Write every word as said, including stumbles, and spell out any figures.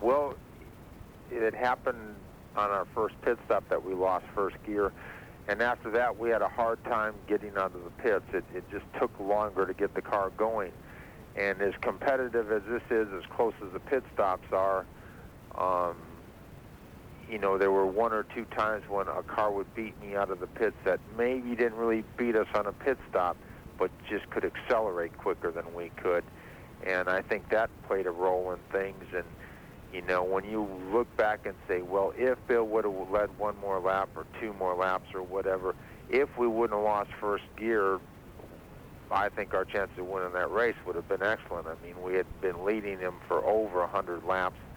Well, it happened on our first pit stop that we lost first gear, and after that we had a hard time getting out of the pits. It, it just took longer to get the car going. And as competitive as this is, as close as the pit stops are, um, you know, there were one or two times when a car would beat me out of the pits that maybe didn't really beat us on a pit stop, but just could accelerate quicker than we could. And I think that played a role in things. And, you know, when you look back and say, well, if Bill would have led one more lap or two more laps or whatever, if we wouldn't have lost first gear, I think our chances of winning that race would have been excellent. I mean, we had been leading him for over one hundred laps